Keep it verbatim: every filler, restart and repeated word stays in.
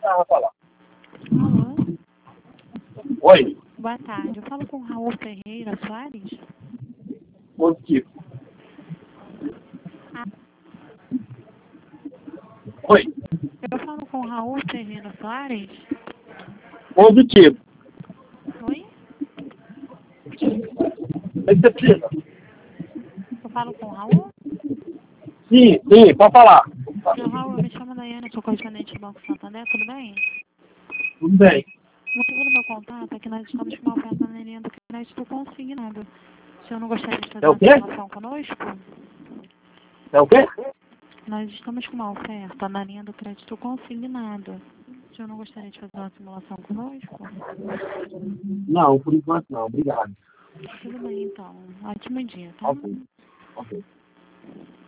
Ah, falar. Alô? Oi, Boa tarde. Eu falo com o Raul Ferreira Soares? positivo. Ah, Oi, eu falo com o Raul Ferreira Soares? positivo. Oi? O que você precisa? Eu falo com o Raul? Sim, sim, pode falar. Seu Raul, eu me chamo Daiane, eu sou correspondente do Banco Santander, tudo bem? Tudo bem. O motivo do meu contato é que nós estamos com uma oferta na linha do crédito consignado. O senhor não gostaria de fazer É o uma quê? simulação conosco? É o quê? Nós estamos com uma oferta na linha do crédito consignado. O senhor não gostaria de fazer uma simulação conosco? Não, por enquanto não. Obrigado. Tudo bem, então. Ótimo dia, tá? Ok. Ok.